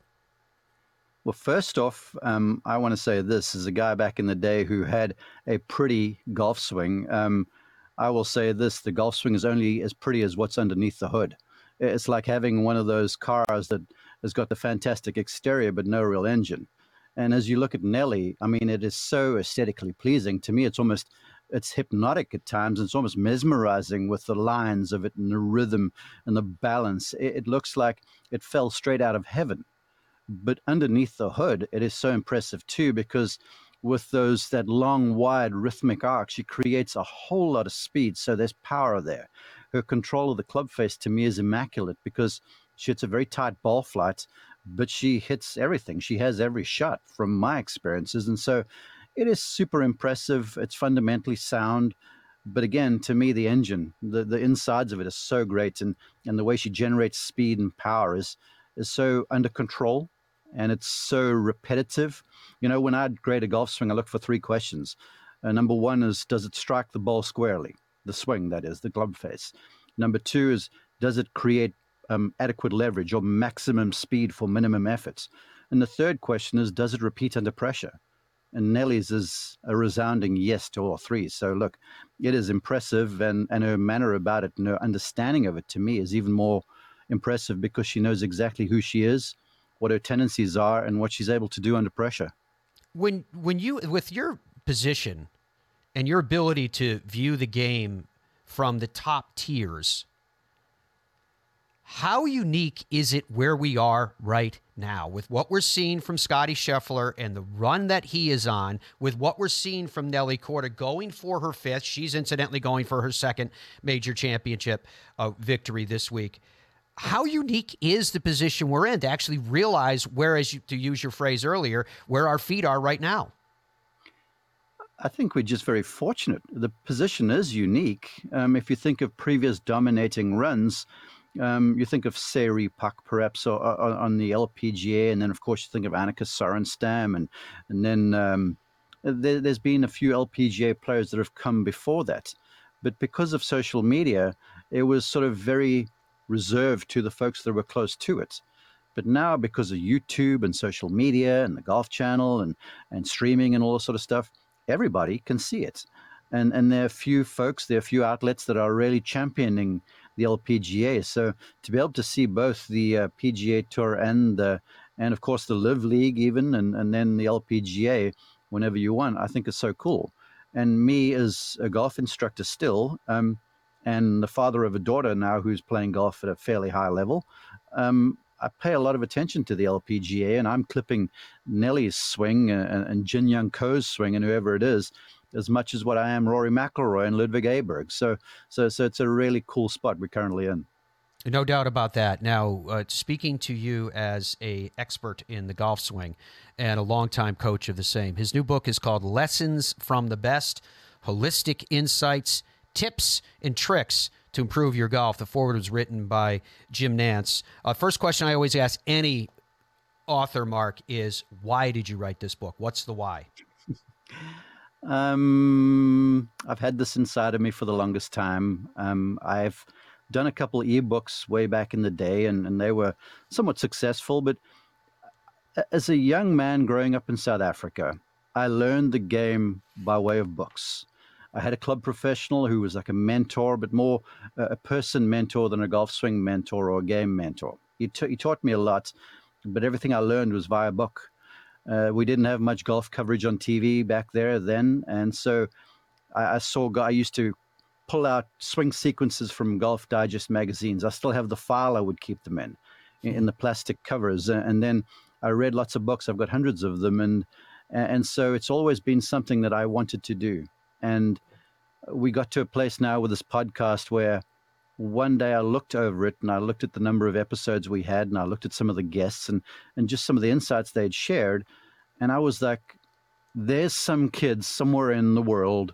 Well, first off, um, I want to say this as a guy back in the day who had a pretty golf swing. Um, I will say this, the golf swing is only as pretty as what's underneath the hood. It's like having one of those cars that has got the fantastic exterior but no real engine. And as you look at Nelly, I mean, it is so aesthetically pleasing. To me, it's almost, it's hypnotic at times. It's almost mesmerizing with the lines of it and the rhythm and the balance. It, it looks like it fell straight out of heaven. But underneath the hood, it is so impressive too, because with those that long, wide rhythmic arc, she creates a whole lot of speed. So there's power there. Her control of the club face to me is immaculate because she hits a very tight ball flight, but she hits everything. She has every shot from my experiences. And so it is super impressive. It's fundamentally sound. But again, to me, the engine, the, the insides of it is so great. And, and the way she generates speed and power is, is so under control. And it's so repetitive. You know, when I grade a golf swing, I look for three questions. Uh, number one is, does it strike the ball squarely? The swing, that is, the club face. Number two is, does it create um, adequate leverage or maximum speed for minimum efforts? And the third question is, does it repeat under pressure? And Nelly's is a resounding yes to all three. So look, it is impressive, and, and her manner about it and her understanding of it to me is even more impressive because she knows exactly who she is, what her tendencies are, and what she's able to do under pressure. When when you, with your position and your ability to view the game from the top tiers, how unique is it where we are right now with what we're seeing from Scotty Scheffler and the run that he is on, with what we're seeing from Nelly Korda going for her fifth? She's incidentally going for her second major championship uh, victory this week. How unique is the position we're in to actually realize where, as you, to use your phrase earlier, where our feet are right now? I think we're just very fortunate. The position is unique. Um, if you think of previous dominating runs, um, you think of Seri Pak perhaps or, or, on the L P G A, and then of course you think of Annika Sorenstam, and and then um, there, there's been a few L P G A players that have come before that. But because of social media, it was sort of very reserved to the folks that were close to it. But now, because of YouTube and social media and the Golf Channel and, and streaming and all this sort of stuff, everybody can see it. And and there are a few folks, there are a few outlets that are really championing the L P G A. So to be able to see both the uh, P G A Tour and, uh, and of course, the Live League even, and, and then the L P G A whenever you want, I think is so cool. And me as a golf instructor still, um, and the father of a daughter now who's playing golf at a fairly high level, um, I pay a lot of attention to the L P G A, and I'm clipping Nelly's swing and, and Jin Young Ko's swing and whoever it is as much as what I am Rory McIlroy and Ludwig Aberg. So, so, so it's a really cool spot we're currently in. No doubt about that. Now, uh, speaking to you as a expert in the golf swing and a longtime coach of the same, his new book is called Lessons from the Best: Holistic Insights, Tips, and Tricks to Improve Your Golf. The foreword was written by Jim Nantz. Uh, first question I always ask any author, Mark, is why did you write this book? What's the why? Um, I've had this inside of me for the longest time. Um, I've done a couple ebooks way back in the day, and, and they were somewhat successful. But as a young man growing up in South Africa, I learned the game by way of books. I had a club professional who was like a mentor, but more a person mentor than a golf swing mentor or a game mentor. He, t- he taught me a lot, but everything I learned was via book. Uh, we didn't have much golf coverage on T V back there then, and so I, I saw. I used to pull out swing sequences from Golf Digest magazines. I still have the file I would keep them in, in, in the plastic covers, and then I read lots of books. I've got hundreds of them, and and so it's always been something that I wanted to do. And we got to a place now with this podcast where one day I looked over it and I looked at the number of episodes we had, and I looked at some of the guests and, and just some of the insights they'd shared. And I was like, there's some kids somewhere in the world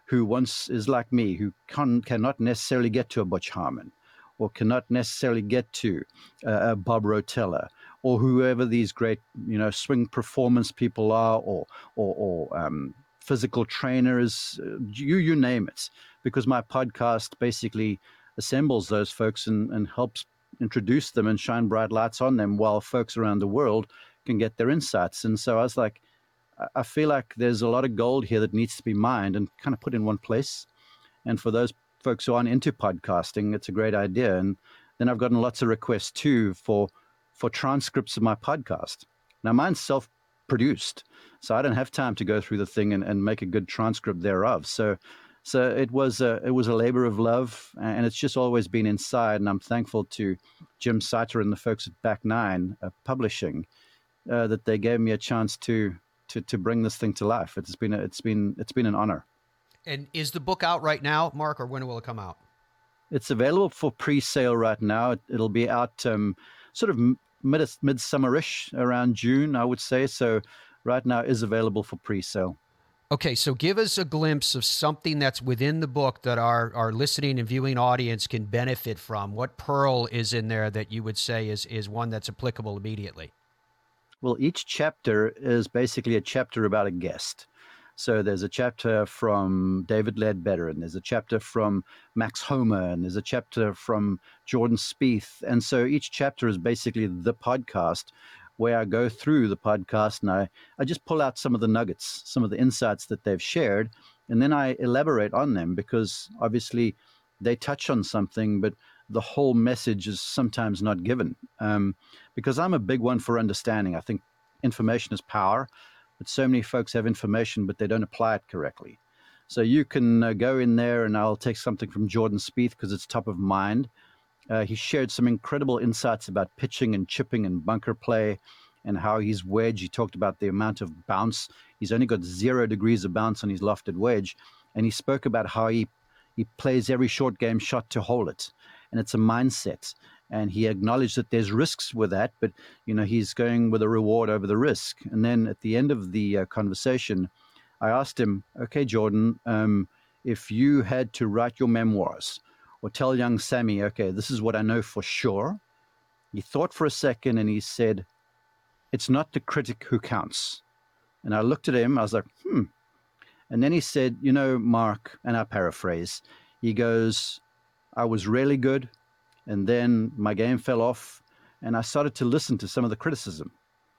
who once is like me, who can, cannot necessarily get to a Butch Harmon, or cannot necessarily get to uh, a Bob Rotella, or whoever these great, you know, swing performance people are, or or, or um, physical trainers, uh, you you name it, because my podcast basically assembles those folks and, and helps introduce them and shine bright lights on them while folks around the world can get their insights. And so I was like, I feel like there's a lot of gold here that needs to be mined and kind of put in one place. And for those folks who aren't into podcasting, it's a great idea. And then I've gotten lots of requests too for for transcripts of my podcast. Now mine's self-produced, so I don't have time to go through the thing and, and make a good transcript thereof. So so it was a it was a labor of love, and it's just always been inside. And I'm thankful to Jim Saiter and the folks at Back Nine uh, Publishing uh, that they gave me a chance to to to bring this thing to life. It's been a, it's been it's been an honor. And is the book out right now, Mark, or when will it come out? It's available for pre-sale right now. It, it'll be out um, sort of mid midsummer-ish, around June, I would say. So right now is available for pre-sale. Okay, so give us a glimpse of something that's within the book that our, our listening and viewing audience can benefit from. What pearl is in there that you would say is, is one that's applicable immediately? Well, each chapter is basically a chapter about a guest. So there's a chapter from David Ledbetter, and there's a chapter from Max Homer, and there's a chapter from Jordan Spieth. And so each chapter is basically the podcast where I go through the podcast and I, I just pull out some of the nuggets, some of the insights that they've shared, and then I elaborate on them because obviously they touch on something, but the whole message is sometimes not given. Um, because I'm a big one for understanding. I think information is power. But so many folks have information, but they don't apply it correctly. So you can uh, go in there, and I'll take something from Jordan Spieth because it's top of mind. Uh, he shared some incredible insights about pitching and chipping and bunker play and how his wedge, he talked about the amount of bounce. He's only got zero degrees of bounce on his lofted wedge. And he spoke about how he, he plays every short game shot to hold it. And it's a mindset. And he acknowledged that there's risks with that, but, you know, he's going with a reward over the risk. And then at the end of the uh, conversation, I asked him, okay, Jordan, um, if you had to write your memoirs or tell young Sammy, okay, this is what I know for sure. He thought for a second and he said, it's not the critic who counts. And I looked at him, I was like, hmm. And then he said, you know, Mark, and I paraphrase, he goes, I was really good. And then my game fell off, and I started to listen to some of the criticism.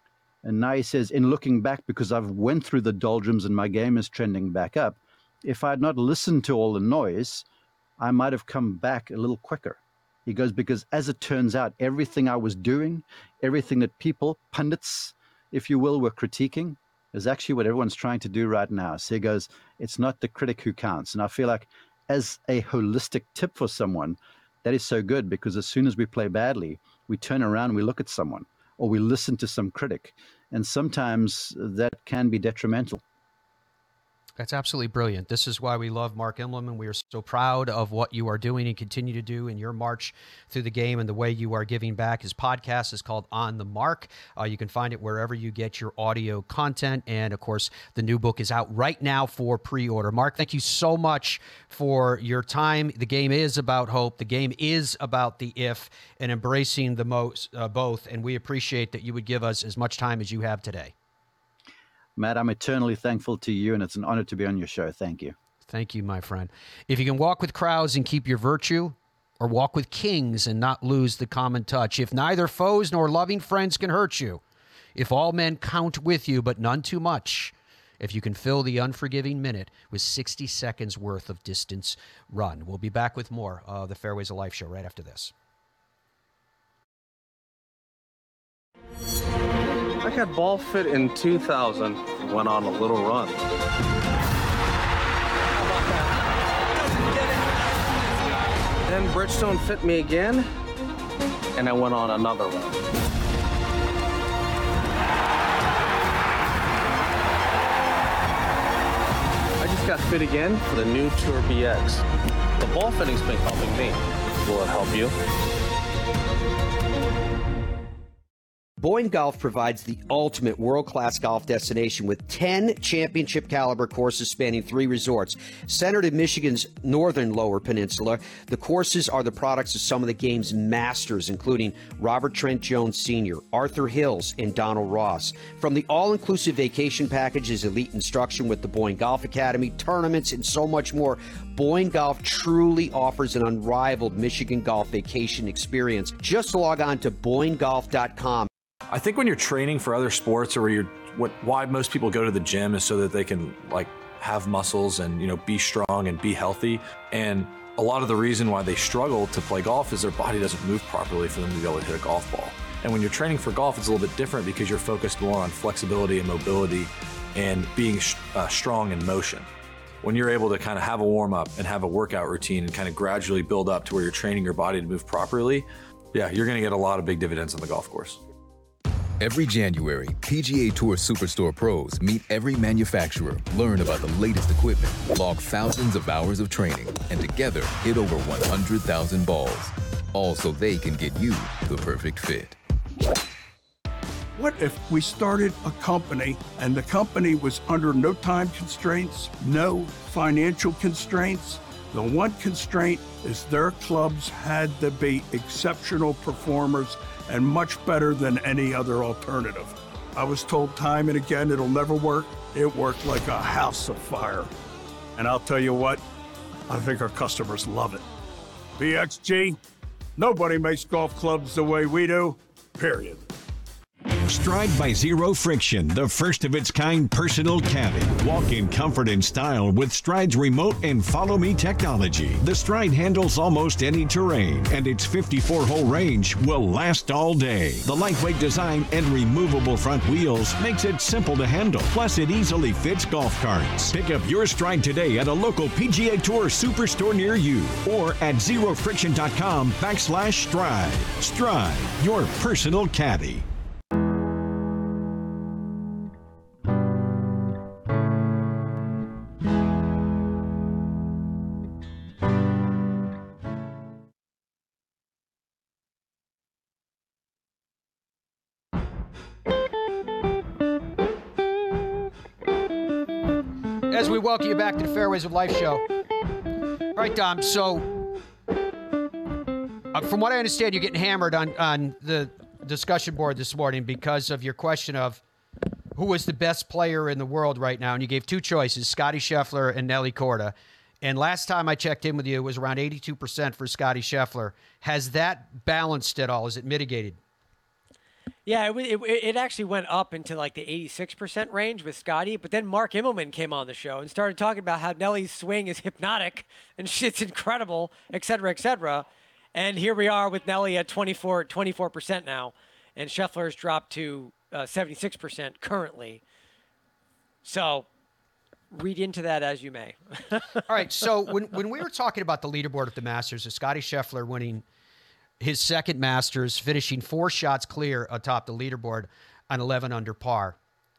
And now he says, in looking back, because I've went through the doldrums and my game is trending back up, if I had not listened to all the noise, I might have come back a little quicker. He goes, because as it turns out, everything I was doing, everything that people, pundits, if you will, were critiquing, is actually what everyone's trying to do right now. So he goes, it's not the critic who counts. And I feel like as a holistic tip for someone, that is so good, because as soon as we play badly, we turn around and we look at someone or we listen to some critic. And sometimes that can be detrimental. That's absolutely brilliant. This is why we love Mark Immelman. We are so proud of what you are doing and continue to do in your march through the game and the way you are giving back. His podcast is called On the Mark. Uh, you can find it wherever you get your audio content. And, of course, the new book is out right now for pre-order. Mark, thank you so much for your time. The game is about hope. The game is about the if and embracing the most, uh, both. And we appreciate that you would give us as much time as you have today. Matt, I'm eternally thankful to you, and it's an honor to be on your show. Thank you. Thank you, my friend. If you can walk with crowds and keep your virtue, or walk with kings and not lose the common touch, if neither foes nor loving friends can hurt you, if all men count with you but none too much, if you can fill the unforgiving minute with sixty seconds worth of distance run. We'll be back with more of the Fairways of Life show right after this. I got ball fit in two thousand, went on a little run. Then Bridgestone fit me again, and I went on another run. I just got fit again for the new Tour B X. The ball fitting's been helping me. Will it help you? Boyne Golf provides the ultimate world-class golf destination with ten championship-caliber courses spanning three resorts. Centered in Michigan's northern Lower Peninsula, the courses are the products of some of the game's masters, including Robert Trent Jones Senior, Arthur Hills, and Donald Ross. From the all-inclusive vacation packages, elite instruction with the Boyne Golf Academy, tournaments, and so much more, Boyne Golf truly offers an unrivaled Michigan golf vacation experience. Just log on to boyne golf dot com. I think when you're training for other sports, or you're what why most people go to the gym is so that they can like have muscles and, you know, be strong and be healthy. And a lot of the reason why they struggle to play golf is their body doesn't move properly for them to be able to hit a golf ball. And when you're training for golf, it's a little bit different because you're focused more on flexibility and mobility and being uh, strong in motion. When you're able to kind of have a warm up and have a workout routine and kind of gradually build up to where you're training your body to move properly, yeah, you're going to get a lot of big dividends on the golf course. Every January, P G A Tour Superstore pros meet every manufacturer, learn about the latest equipment, log thousands of hours of training, and together hit over one hundred thousand balls. All so they can get you the perfect fit. What if we started a company and the company was under no time constraints, no financial constraints? The one constraint is their clubs had to be exceptional performers and much better than any other alternative. I was told time and again it'll never work. It worked like a house of fire. And I'll tell you what, I think our customers love it. B X G, nobody makes golf clubs the way we do, period. Stride by Zero Friction, the first of its kind personal caddy. Walk in comfort and style with Stride's remote and follow me technology. The Stride handles almost any terrain, and its fifty-four hole range will last all day. The lightweight design and removable front wheels makes it simple to handle. Plus, it easily fits golf carts. Pick up your Stride today at a local P G A Tour Superstore near you or at zero friction dot com backslash Stride. Stride, your personal caddy. As we welcome you back to the Fairways of Life show. All right, Dom, so uh, from what I understand, you're getting hammered on, on the discussion board this morning because of your question of who is the best player in the world right now, and you gave two choices, Scottie Scheffler and Nelly Korda. And last time I checked in with you, it was around eighty-two percent for Scottie Scheffler. Has that balanced at all? Is it mitigated? Yeah, it, it, it actually went up into like the eighty-six percent range with Scottie, but then Mark Immelman came on the show and started talking about how Nelly's swing is hypnotic and shit's incredible, et cetera, et cetera. And here we are with Nelly at twenty-four percent now, and Scheffler's dropped to uh, seventy-six percent currently. So read into that as you may. All right, so when, when we were talking about the leaderboard at the Masters, of Scottie Scheffler winning his second Masters, finishing four shots clear atop the leaderboard on eleven under par.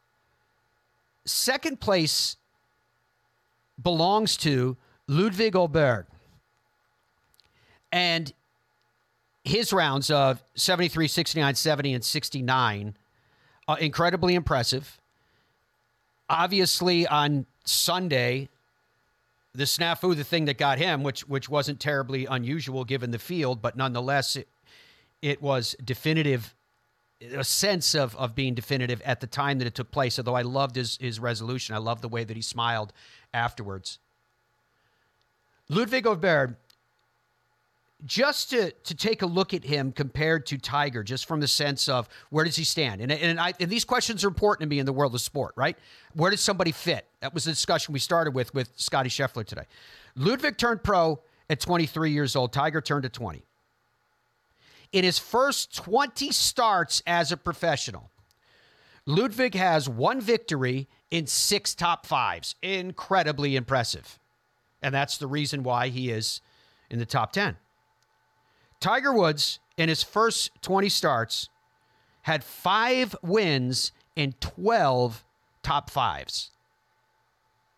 Second place belongs to Ludwig Åberg. And his rounds of seventy-three, sixty-nine, seventy, and sixty-nine are incredibly impressive. Obviously, on Sunday, the snafu, the thing that got him, which which wasn't terribly unusual given the field, but nonetheless, it, it was definitive, a sense of, of being definitive at the time that it took place, although I loved his, his resolution. I loved the way that he smiled afterwards. Ludwig Åberg, just to, to take a look at him compared to Tiger, just from the sense of where does he stand? And, and, I, and these questions are important to me in the world of sport, right? Where does somebody fit? That was the discussion we started with with Scottie Scheffler today. Ludwig turned pro at twenty-three years old. Tiger turned at twenty. In his first twenty starts as a professional, Ludwig has one victory in six top fives. Incredibly impressive. And that's the reason why he is in the top ten. Tiger Woods, in his first twenty starts, had five wins in twelve top fives.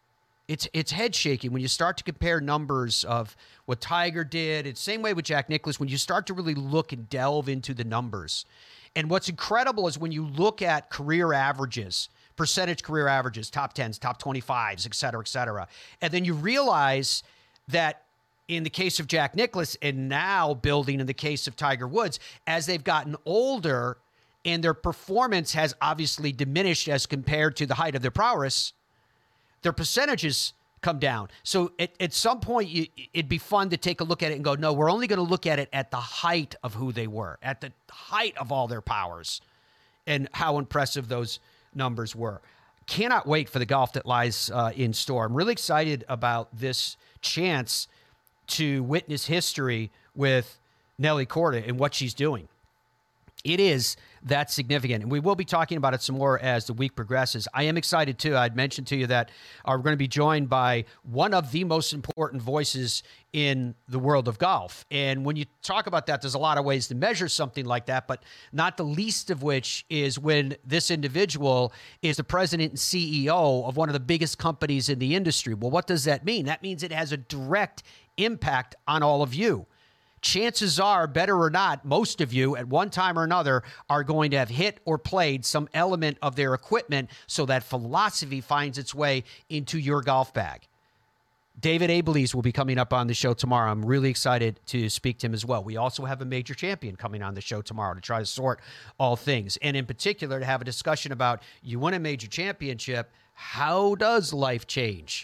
It's it's head shaking when you start to compare numbers of what Tiger did. It's the same way with Jack Nicklaus when you start to really look and delve into the numbers. And what's incredible is when you look at career averages, percentage career averages, top tens, top twenty-fives, et cetera, et cetera. And then you realize that in the case of Jack Nicklaus and now building in the case of Tiger Woods, as they've gotten older and their performance has obviously diminished as compared to the height of their prowess, their percentages come down. So at, at some point, you, it'd be fun to take a look at it and go, no, we're only going to look at it at the height of who they were, at the height of all their powers and how impressive those numbers were. Cannot wait for the golf that lies uh, in store. I'm really excited about this chance to witness history with Nelly Korda and what she's doing. It is that significant, and we will be talking about it some more as the week progresses. I am excited, too. I'd mentioned to you that uh, we're going to be joined by one of the most important voices in the world of golf. And when you talk about that, there's a lot of ways to measure something like that, but not the least of which is when this individual is the president and C E O of one of the biggest companies in the industry. Well, what does that mean? That means it has a direct impact on all of you. Chances are, better or not, most of you at one time or another are going to have hit or played some element of their equipment so that philosophy finds its way into your golf bag. David Abeles will be coming up on the show tomorrow. I'm really excited to speak to him as well. We also have a major champion coming on the show tomorrow to try to sort all things. And in particular, to have a discussion about you win a major championship, how does life change?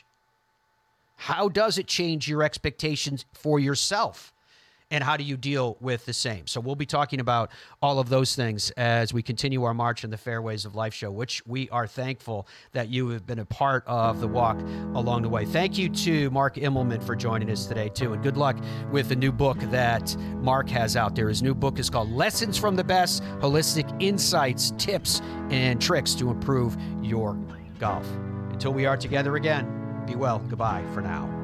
How does it change your expectations for yourself? And how do you deal with the same? So we'll be talking about all of those things as we continue our march in the Fairways of Life show, which we are thankful that you have been a part of the walk along the way. Thank you to Mark Immelman for joining us today, too. And good luck with the new book that Mark has out there. His new book is called Lessons from the Best, Holistic Insights, Tips, and Tricks to Improve Your Golf. Until we are together again, be well. Goodbye for now.